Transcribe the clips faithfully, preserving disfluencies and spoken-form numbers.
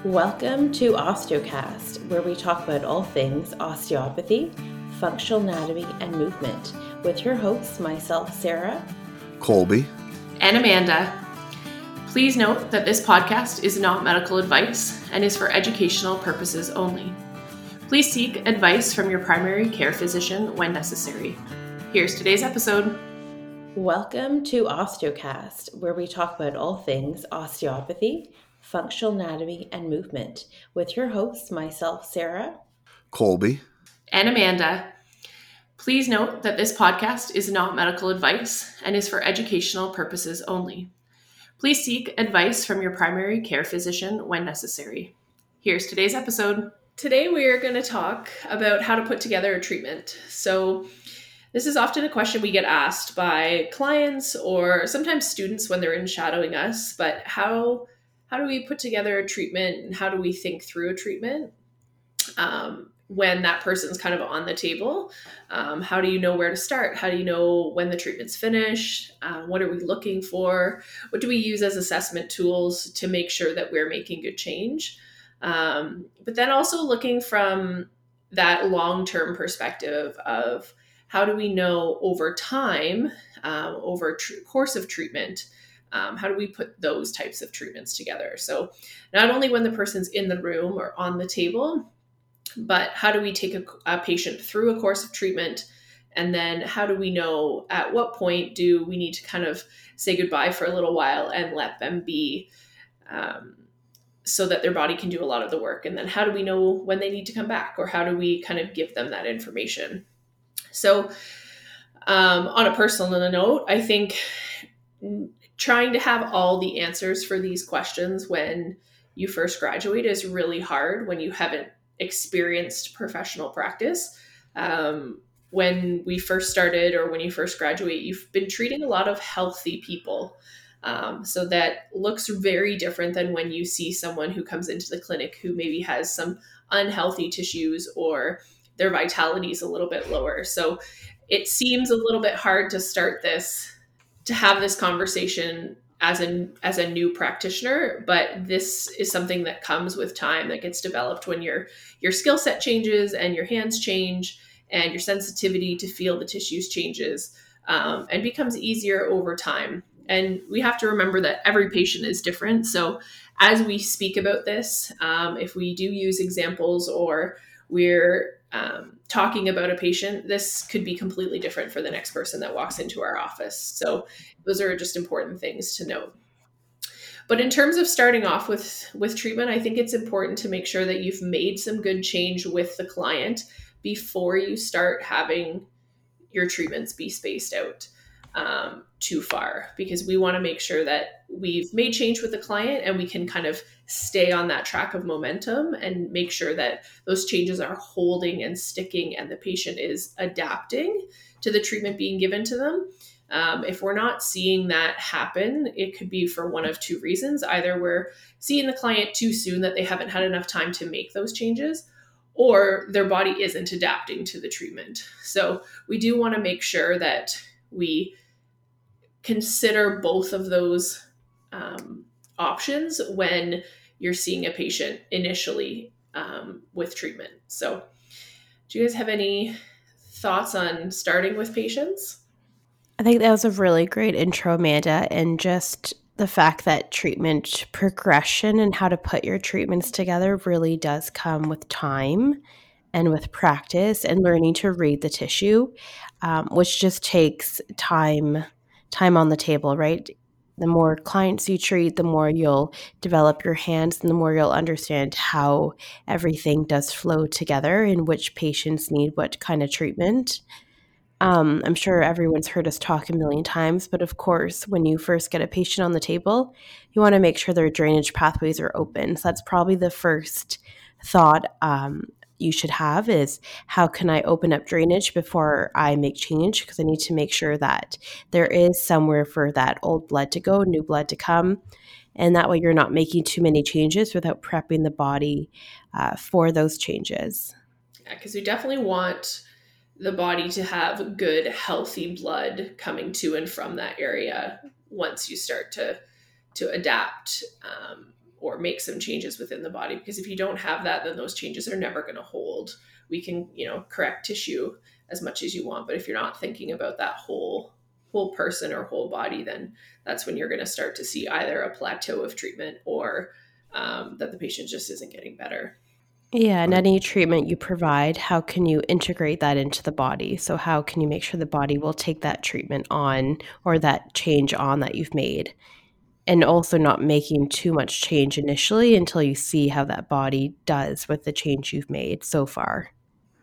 Welcome to Osteocast, where we talk about all things osteopathy, functional anatomy, and movement, with your hosts, myself, Sarah, Colby, and Amanda. Please note that this podcast is not medical advice and is for educational purposes only. Please seek advice from your primary care physician when necessary. Here's today's episode. Welcome to Osteocast, where we talk about all things osteopathy, functional anatomy, and movement, with your hosts, myself, Sarah, Colby, and Amanda. Please note that this podcast is not medical advice and is for educational purposes only. Please seek advice from your primary care physician when necessary. Here's today's episode. Today we are going to talk about how to put together a treatment. So this is often a question we get asked by clients or sometimes students when they're in shadowing us, but how how do we put together a treatment and how do we think through a treatment um, when that person's kind of on the table? Um, how do you know where to start? How do you know when the treatment's finished? Uh, what are we looking for? What do we use as assessment tools to make sure that we're making good change? Um, but then also looking from that long-term perspective of how do we know over time, um, over a tr- course of treatment, um, how do we put those types of treatments together? So not only when the person's in the room or on the table, but how do we take a, a patient through a course of treatment? And then how do we know at what point do we need to kind of say goodbye for a little while and let them be um, so that their body can do a lot of the work? And then how do we know when they need to come back, or how do we kind of give them that information? So um, on a personal note, I think trying to have all the answers for these questions when you first graduate is really hard when you haven't experienced professional practice. Um, when we first started or when you first graduate, you've been treating a lot of healthy people. Um, so that looks very different than when you see someone who comes into the clinic who maybe has some unhealthy tissues or their vitality is a little bit lower. So it seems a little bit hard to start this, to have this conversation as a, as a new practitioner, but this is something that comes with time, that gets developed when your, your skill set changes and your hands change and your sensitivity to feel the tissues changes, um, and becomes easier over time. And we have to remember that every patient is different. So as we speak about this, um, if we do use examples or we're um, talking about a patient, this could be completely different for the next person that walks into our office. So those are just important things to note. But in terms of starting off with, with treatment, I think it's important to make sure that you've made some good change with the client before you start having your treatments be spaced out um, too far, because we want to make sure that we've made change with the client and we can kind of stay on that track of momentum and make sure that those changes are holding and sticking and the patient is adapting to the treatment being given to them. Um, if we're not seeing that happen, it could be for one of two reasons. Either we're seeing the client too soon, that they haven't had enough time to make those changes, or their body isn't adapting to the treatment. So we do want to make sure that we consider both of those um, options when you're seeing a patient initially um, with treatment. So do you guys have any thoughts on starting with patients? I think that was a really great intro, Amanda, and just the fact that treatment progression and how to put your treatments together really does come with time and with practice and learning to read the tissue, um, which just takes time, time on the table, right? The more clients you treat, the more you'll develop your hands and the more you'll understand how everything does flow together and which patients need what kind of treatment. Um, I'm sure everyone's heard us talk a million times, but of course, when you first get a patient on the table, you want to make sure their drainage pathways are open. So that's probably the first thought um, you should have is, how can I open up drainage before I make change? Because I need to make sure that there is somewhere for that old blood to go, new blood to come. And that way you're not making too many changes without prepping the body uh, for those changes. Yeah, because we definitely want the body to have good, healthy blood coming to and from that area once you start to to adapt um, or make some changes within the body. Because if you don't have that, then those changes are never going to hold. We can, you know, correct tissue as much as you want, but if you're not thinking about that whole whole person or whole body, then that's when you're going to start to see either a plateau of treatment or um, that the patient just isn't getting better. Yeah, and any treatment you provide, how can you integrate that into the body? So how can you make sure the body will take that treatment on or that change on that you've made? And also not making too much change initially until you see how that body does with the change you've made so far.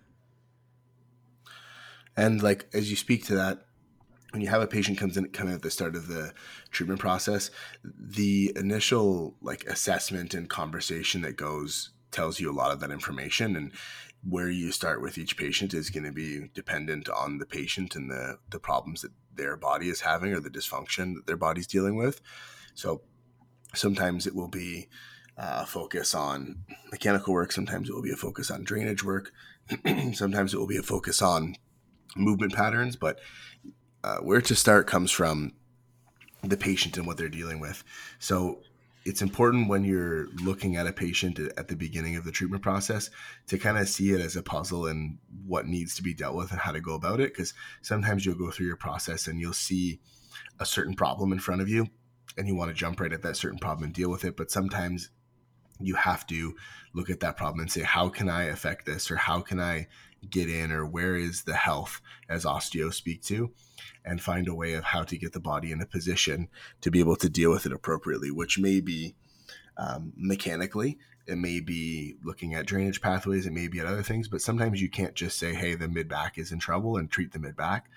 And like, as you speak to that, when you have a patient comes in kind of at the start of the treatment process, the initial like assessment and conversation that goes tells you a lot of that information, and where you start with each patient is going to be dependent on the patient and the, the problems that their body is having or the dysfunction that their body's dealing with. So sometimes it will be a focus on mechanical work. Sometimes it will be a focus on drainage work. Sometimes it will be a focus on movement patterns, but uh, where to start comes from the patient and what they're dealing with. So it's important when you're looking at a patient at the beginning of the treatment process to kind of see it as a puzzle and what needs to be dealt with and how to go about it. Because sometimes you'll go through your process and you'll see a certain problem in front of you and you want to jump right at that certain problem and deal with it. But sometimes you have to look at that problem and say, how can I affect this? Or how can I get in? Or where is the health, as osteo speak to? And find a way of how to get the body in a position to be able to deal with it appropriately, which may be um, mechanically, it may be looking at drainage pathways, it may be at other things, but sometimes you can't just say, hey, the mid-back is in trouble and treat the mid-back.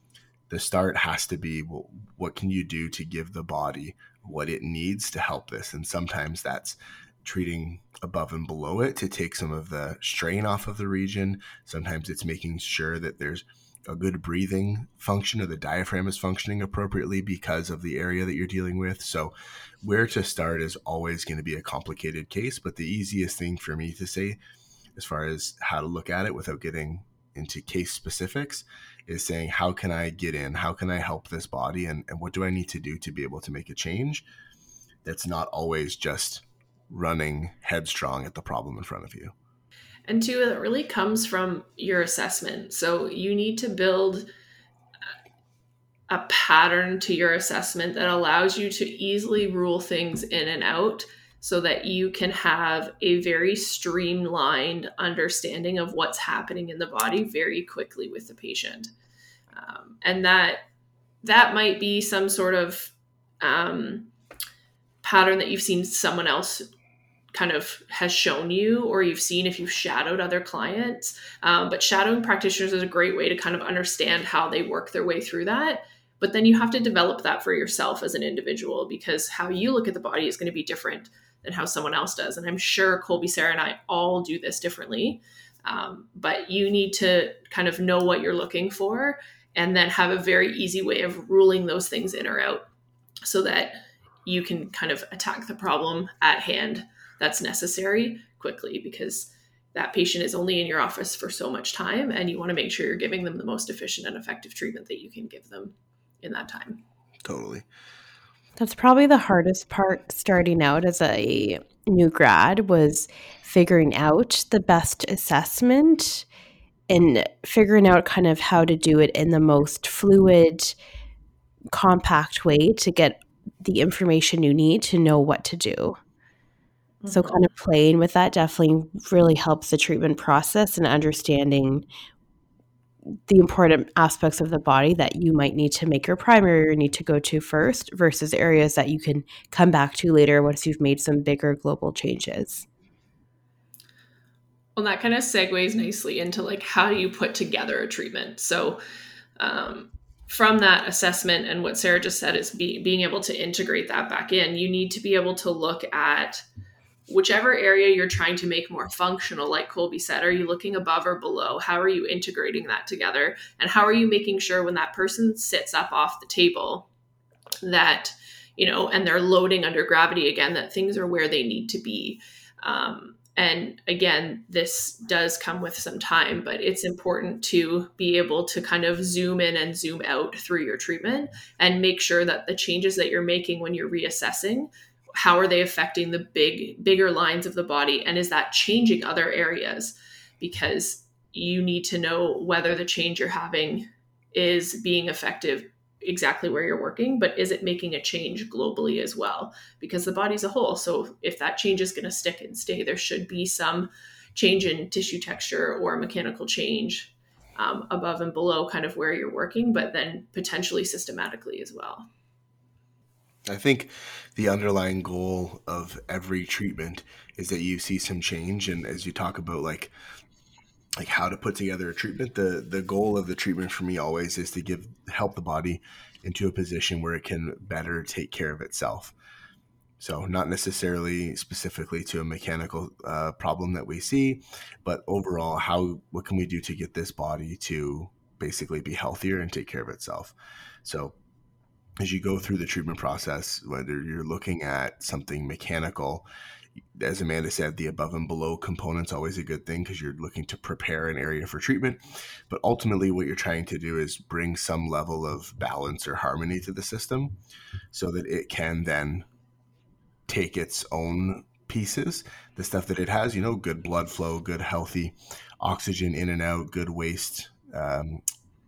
The start has to be, well, what can you do to give the body what it needs to help this? And sometimes that's treating above and below it to take some of the strain off of the region. Sometimes it's making sure that there's a good breathing function or the diaphragm is functioning appropriately because of the area that you're dealing with. So where to start is always going to be a complicated case, but the easiest thing for me to say as far as how to look at it without getting into case specifics is saying, how can I get in? How can I help this body? And, and what do I need to do to be able to make a change? That's not always just running headstrong at the problem in front of you. And two, that really comes from your assessment. So you need to build a pattern to your assessment that allows you to easily rule things in and out so that you can have a very streamlined understanding of what's happening in the body very quickly with the patient. Um, and that that might be some sort of um, pattern that you've seen someone else kind of has shown you, or you've seen if you've shadowed other clients. Um, but shadowing practitioners is a great way to kind of understand how they work their way through that. But then you have to develop that for yourself as an individual, because how you look at the body is going to be different than how someone else does. And I'm sure Colby, Sarah, and I all do this differently. Um, but you need to kind of know what you're looking for and then have a very easy way of ruling those things in or out so that you can kind of attack the problem at hand that's necessary quickly, because that patient is only in your office for so much time and you want to make sure you're giving them the most efficient and effective treatment that you can give them in that time. Totally. That's probably the hardest part starting out as a new grad, was figuring out the best assessment and figuring out kind of how to do it in the most fluid, compact way to get the information you need to know what to do. So kind of playing with that definitely really helps the treatment process and understanding the important aspects of the body that you might need to make your primary or need to go to first versus areas that you can come back to later once you've made some bigger global changes. Well, that kind of segues nicely into like, how do you put together a treatment? So um, from that assessment and what Sarah just said is be, being able to integrate that back in, you need to be able to look at whichever area you're trying to make more functional. Like Colby said, are you looking above or below? How are you integrating that together? And how are you making sure when that person sits up off the table that, you know, and they're loading under gravity again, that things are where they need to be? Um, and again, this does come with some time, but it's important to be able to kind of zoom in and zoom out through your treatment and make sure that the changes that you're making when you're reassessing how are they affecting the big, bigger lines of the body? And is that changing other areas? Because you need to know whether the change you're having is being effective exactly where you're working, but is it making a change globally as well? Because the body's a whole. So if that change is going to stick and stay, there should be some change in tissue texture or mechanical change um, above and below kind of where you're working, but then potentially systematically as well. I think the underlying goal of every treatment is that you see some change. And as you talk about like like how to put together a treatment, the the goal of the treatment for me always is to give help the body into a position where it can better take care of itself. So not necessarily specifically to a mechanical uh, problem that we see, but overall, how what can we do to get this body to basically be healthier and take care of itself? So as you go through the treatment process, whether you're looking at something mechanical, as Amanda said, the above and below component's always a good thing because you're looking to prepare an area for treatment. But ultimately, what you're trying to do is bring some level of balance or harmony to the system so that it can then take its own pieces, the stuff that it has, you know, good blood flow, good healthy oxygen in and out, good waste, um,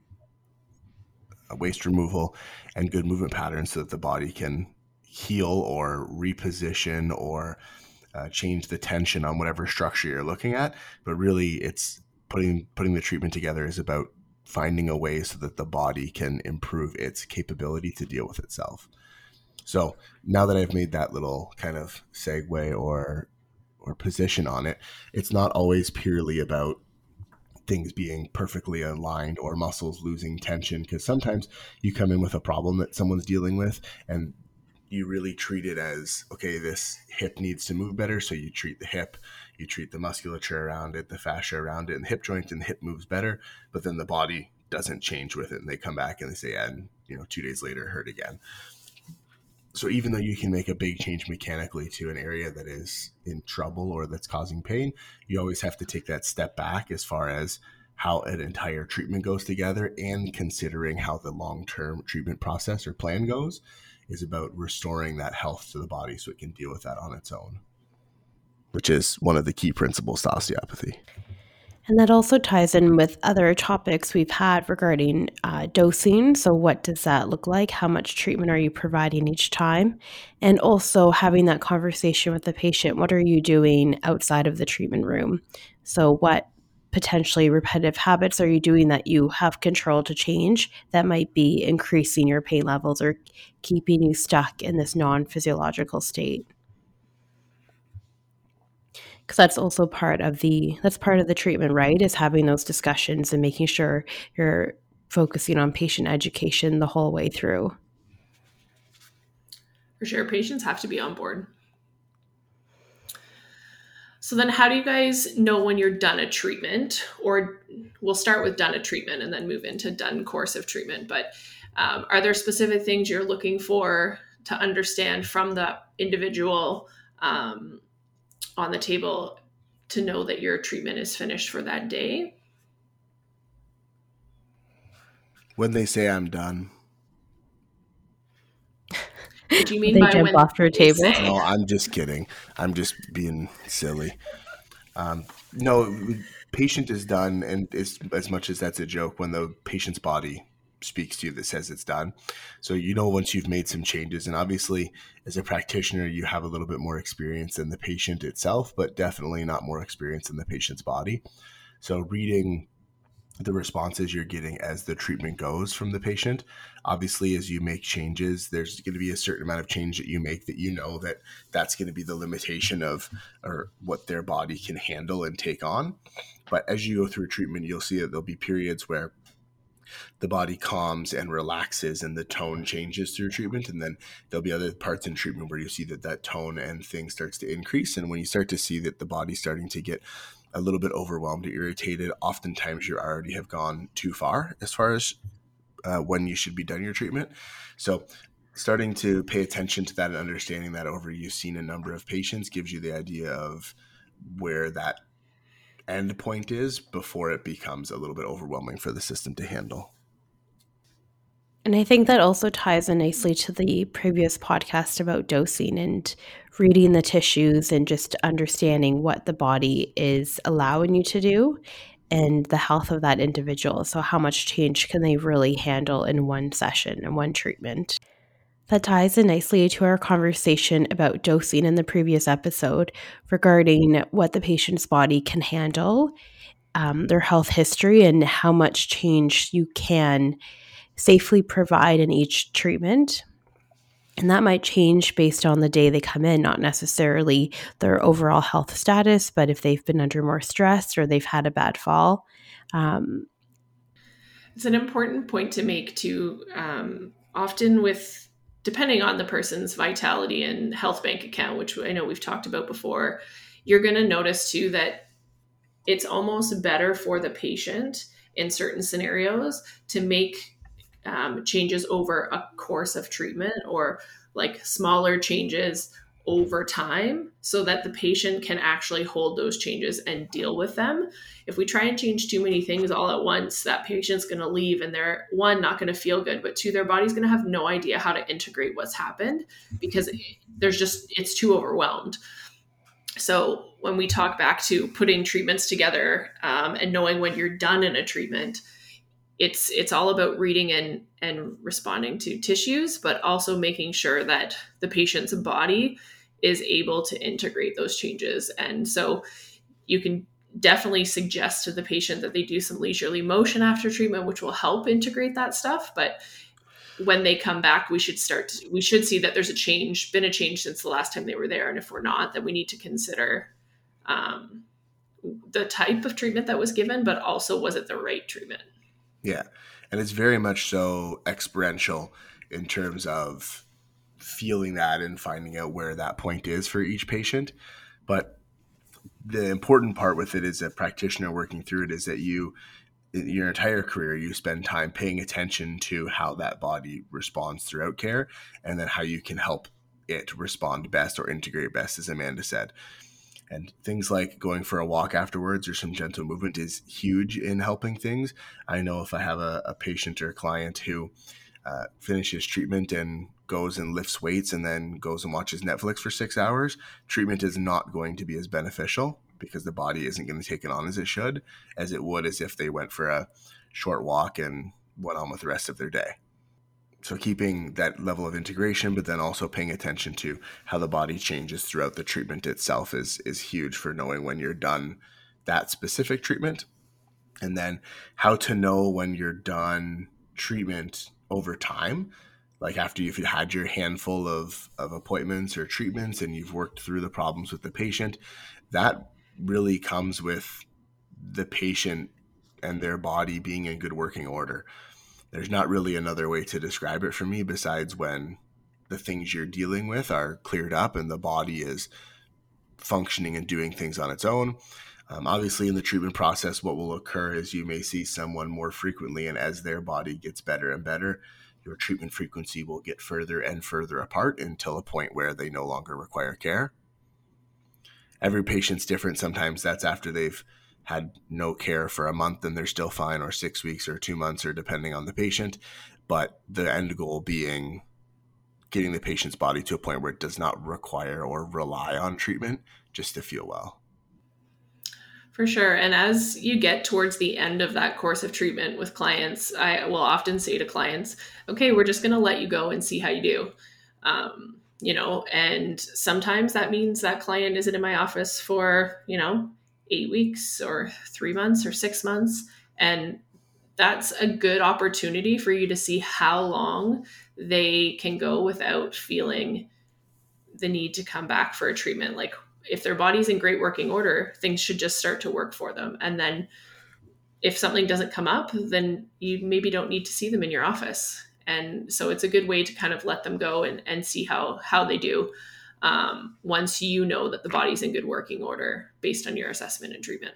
waste removal, and good movement patterns so that the body can heal or reposition or uh, change the tension on whatever structure you're looking at. But really, it's putting putting the treatment together is about finding a way so that the body can improve its capability to deal with itself. So now that I've made that little kind of segue or or position on it, it's not always purely about things being perfectly aligned or muscles losing tension, because sometimes you come in with a problem that someone's dealing with and you really treat it as, okay, this hip needs to move better. So you treat the hip, you treat the musculature around it, the fascia around it, and the hip joint, and the hip moves better. But then the body doesn't change with it. And they come back and they say, yeah, and you know, two days later, it hurt again. So even though you can make a big change mechanically to an area that is in trouble or that's causing pain, you always have to take that step back as far as how an entire treatment goes together, and considering how the long-term treatment process or plan goes is about restoring that health to the body so it can deal with that on its own, which is one of the key principles to osteopathy. And that also ties in with other topics we've had regarding uh, dosing. So what does that look like? How much treatment are you providing each time? And also having that conversation with the patient. What are you doing outside of the treatment room? So what potentially repetitive habits are you doing that you have control to change that might be increasing your pain levels or keeping you stuck in this non-physiological state? Because that's also part of the that's part of the treatment, right? Is having those discussions and making sure you're focusing on patient education the whole way through. For sure, patients have to be on board. So then how do you guys know when you're done a treatment? Or we'll start with done a treatment and then move into done course of treatment. But um, are there specific things you're looking for to understand from the individual um, on the table to know that your treatment is finished for that day? When they say I'm done. What do you mean they by jump when off your table? say? No, I'm just kidding. I'm just being silly. Um, no, patient is done, and it's, as much as that's a joke, when the patient's body speaks to you that says it's done. So you know once you've made some changes, and obviously as a practitioner you have a little bit more experience than the patient itself, but definitely not more experience than the patient's body. So reading the responses you're getting as the treatment goes from the patient, obviously as you make changes, there's going to be a certain amount of change that you make that you know that that's going to be the limitation of or what their body can handle and take on. But as you go through treatment, you'll see that there'll be periods where the body calms and relaxes and the tone changes through treatment. And then there'll be other parts in treatment where you see that that tone and thing starts to increase. And when you start to see that the body's starting to get a little bit overwhelmed or irritated, oftentimes you already have gone too far as far as uh, when you should be done your treatment. So starting to pay attention to that and understanding that over you've seen a number of patients gives you the idea of where that end point is before it becomes a little bit overwhelming for the system to handle. And I think that also ties in nicely to the previous podcast about dosing and reading the tissues and just understanding what the body is allowing you to do and the health of that individual. So how much change can they really handle in one session and one treatment? That ties in nicely to our conversation about dosing in the previous episode regarding what the patient's body can handle, um, their health history, and how much change you can safely provide in each treatment. And that might change based on the day they come in, not necessarily their overall health status, but if they've been under more stress or they've had a bad fall. Um, it's an important point to make too. Um, often with, depending on the person's vitality and health bank account, which I know we've talked about before, you're going to notice too that it's almost better for the patient in certain scenarios to make Um, changes over a course of treatment, or like smaller changes over time, so that the patient can actually hold those changes and deal with them. If we try and change too many things all at once, that patient's going to leave and they're, one, not going to feel good, but two, their body's going to have no idea how to integrate what's happened because there's just, it's too overwhelmed. So when we talk back to putting treatments together um, and knowing when you're done in a treatment, It's it's all about reading and, and responding to tissues, but also making sure that the patient's body is able to integrate those changes. And so you can definitely suggest to the patient that they do some leisurely motion after treatment, which will help integrate that stuff. But when they come back, we should start to, we should see that there's a change, been a change since the last time they were there. And if we're not, then we need to consider um, the type of treatment that was given, but also was it the right treatment? Yeah. And it's very much so experiential in terms of feeling that and finding out where that point is for each patient. But the important part with it as a practitioner working through it is that you, in your entire career, you spend time paying attention to how that body responds throughout care and then how you can help it respond best or integrate best, as Amanda said. And things like going for a walk afterwards or some gentle movement is huge in helping things. I know if I have a, a patient or a client who uh, finishes treatment and goes and lifts weights and then goes and watches Netflix for six hours, treatment is not going to be as beneficial because the body isn't going to take it on as it should, as it would as if they went for a short walk and went on with the rest of their day. So keeping that level of integration, but then also paying attention to how the body changes throughout the treatment itself is is huge for knowing when you're done that specific treatment. And then how to know when you're done treatment over time, like after you've had your handful of, of appointments or treatments and you've worked through the problems with the patient, that really comes with the patient and their body being in good working order. There's not really another way to describe it for me besides when the things you're dealing with are cleared up and the body is functioning and doing things on its own. Um, obviously, in the treatment process, what will occur is you may see someone more frequently, and as their body gets better and better, your treatment frequency will get further and further apart until a point where they no longer require care. Every patient's different. Sometimes that's after they've had no care for a month and they're still fine, or six weeks or two months, or depending on the patient. But the end goal being getting the patient's body to a point where it does not require or rely on treatment just to feel well. For sure. And as you get towards the end of that course of treatment with clients, I will often say to clients, okay, we're just going to let you go and see how you do. Um, you know, and sometimes that means that client isn't in my office for, you know, eight weeks or three months or six months. And that's a good opportunity for you to see how long they can go without feeling the need to come back for a treatment. Like if their body's in great working order, things should just start to work for them. And then if something doesn't come up, then you maybe don't need to see them in your office. And so it's a good way to kind of let them go and, and see how, how they do. Um, once you know that the body's in good working order based on your assessment and treatment.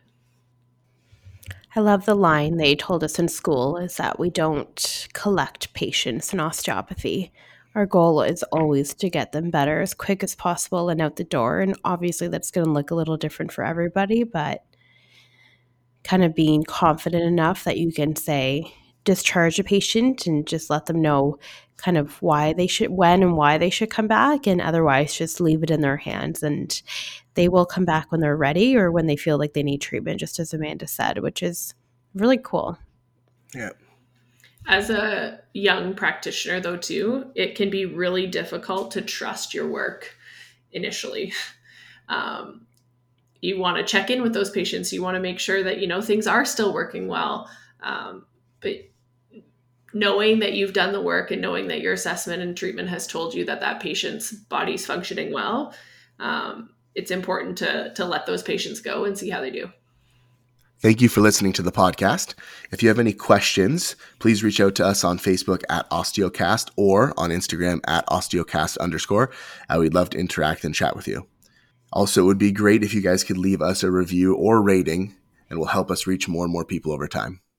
I love the line they told us in school is that we don't collect patients in osteopathy. Our goal is always to get them better as quick as possible and out the door. And obviously that's going to look a little different for everybody, but kind of being confident enough that you can say, discharge a patient and just let them know kind of why they should, when and why they should come back, and otherwise just leave it in their hands, and they will come back when they're ready or when they feel like they need treatment, just as Amanda said, which is really cool. Yeah. As a young practitioner, though, too, it can be really difficult to trust your work initially. Um, you want to check in with those patients. You want to make sure that, you know, things are still working well. Um, but knowing that you've done the work and knowing that your assessment and treatment has told you that that patient's body's functioning well, um, it's important to to let those patients go and see how they do. Thank you for listening to the podcast. If you have any questions, please reach out to us on Facebook at Osteocast or on Instagram at Osteocast underscore. Uh, we'd love to interact and chat with you. Also, it would be great if you guys could leave us a review or rating, and will help us reach more and more people over time.